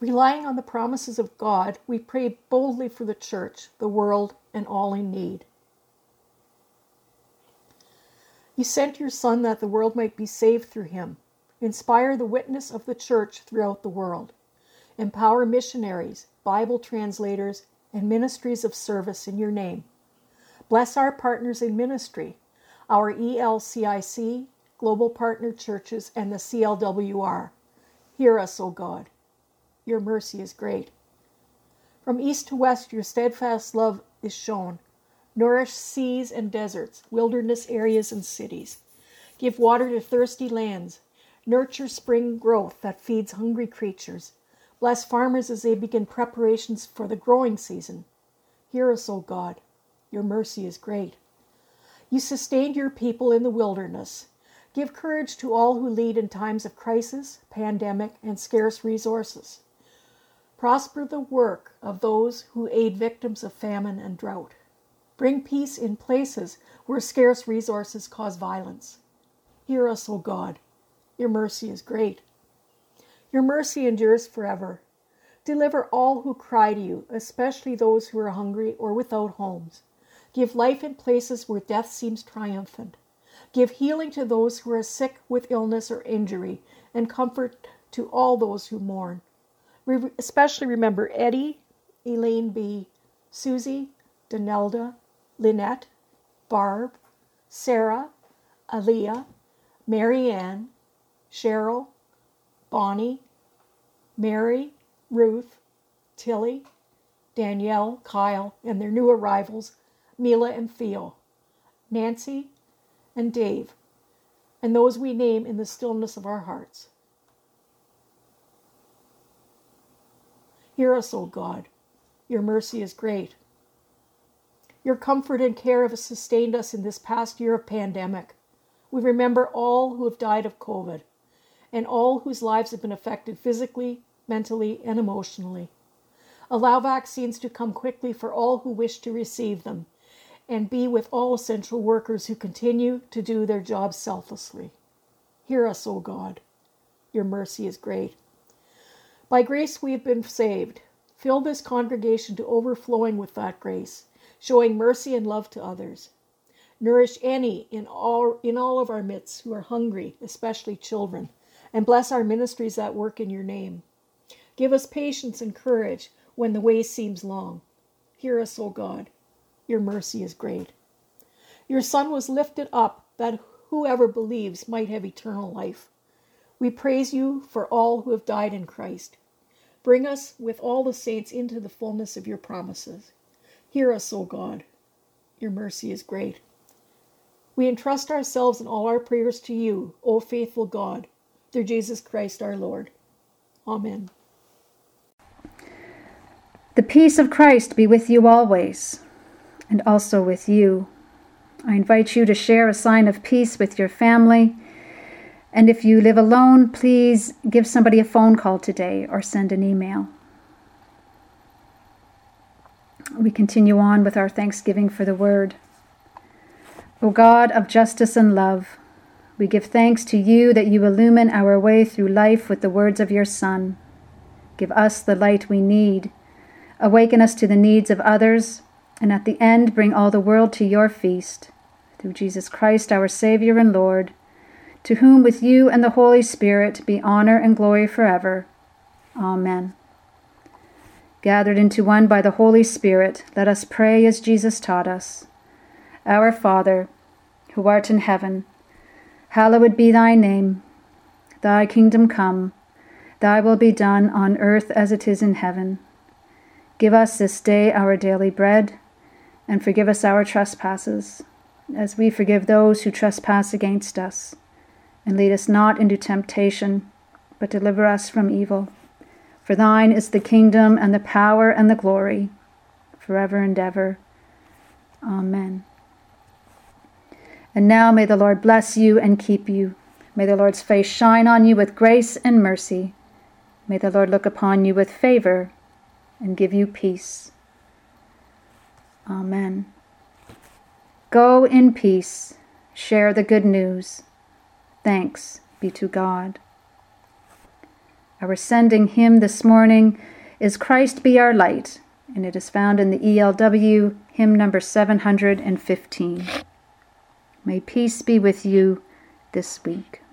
Relying on the promises of God, we pray boldly for the church, the world, and all in need. You sent your Son that the world might be saved through him. Inspire the witness of the church throughout the world. Empower missionaries, Bible translators, and ministries of service in your name. Bless our partners in ministry, our ELCIC, Global Partner Churches, and the CLWR. Hear us, O God. Your mercy is great. From east to west, your steadfast love is shown. Nourish seas and deserts, wilderness areas and cities. Give water to thirsty lands. Nurture spring growth that feeds hungry creatures. Bless farmers as they begin preparations for the growing season. Hear us, O God. Your mercy is great. You sustained your people in the wilderness. Give courage to all who lead in times of crisis, pandemic, and scarce resources. Prosper the work of those who aid victims of famine and drought. Bring peace in places where scarce resources cause violence. Hear us, O God. Your mercy is great. Your mercy endures forever. Deliver all who cry to you, especially those who are hungry or without homes. Give life in places where death seems triumphant. Give healing to those who are sick with illness or injury, and comfort to all those who mourn. Especially remember Eddie, Elaine B., Susie, Donelda, Lynette, Barb, Sarah, Aaliyah, Marianne, Cheryl, Bonnie, Mary, Ruth, Tilly, Danielle, Kyle, and their new arrivals, Mila and Theo, Nancy, and Dave, and those we name in the stillness of our hearts. Hear us, O God. Your mercy is great. Your comfort and care have sustained us in this past year of pandemic. We remember all who have died of COVID, and all whose lives have been affected physically, mentally, and emotionally. Allow vaccines to come quickly for all who wish to receive them, and be with all essential workers who continue to do their jobs selflessly. Hear us, O God. Your mercy is great. By grace we have been saved. Fill this congregation to overflowing with that grace, showing mercy and love to others. Nourish any in all of our midst who are hungry, especially children, and bless our ministries that work in your name. Give us patience and courage when the way seems long. Hear us, O God. Your mercy is great. Your Son was lifted up that whoever believes might have eternal life. We praise you for all who have died in Christ. Bring us with all the saints into the fullness of your promises. Hear us, O God. Your mercy is great. We entrust ourselves and all our prayers to you, O faithful God, through Jesus Christ our Lord. Amen. The peace of Christ be with you always, and also with you. I invite you to share a sign of peace with your family. And if you live alone, please give somebody a phone call today or send an email. We continue on with our thanksgiving for the word. O God of justice and love, we give thanks to you that you illumine our way through life with the words of your Son. Give us the light we need. Awaken us to the needs of others, and at the end bring all the world to your feast. Through Jesus Christ, our Savior and Lord, to whom with you and the Holy Spirit be honor and glory forever. Amen. Gathered into one by the Holy Spirit, let us pray as Jesus taught us. Our Father, who art in heaven, hallowed be thy name. Thy kingdom come, thy will be done on earth as it is in heaven. Give us this day our daily bread, and forgive us our trespasses, as we forgive those who trespass against us. And lead us not into temptation, but deliver us from evil. For thine is the kingdom and the power and the glory, forever and ever. Amen. And now may the Lord bless you and keep you. May the Lord's face shine on you with grace and mercy. May the Lord look upon you with favor and give you peace. Amen. Go in peace. Share the good news. Thanks be to God. Our sending hymn this morning is Christ Be Our Light, and it is found in the ELW hymn number 715. May peace be with you this week.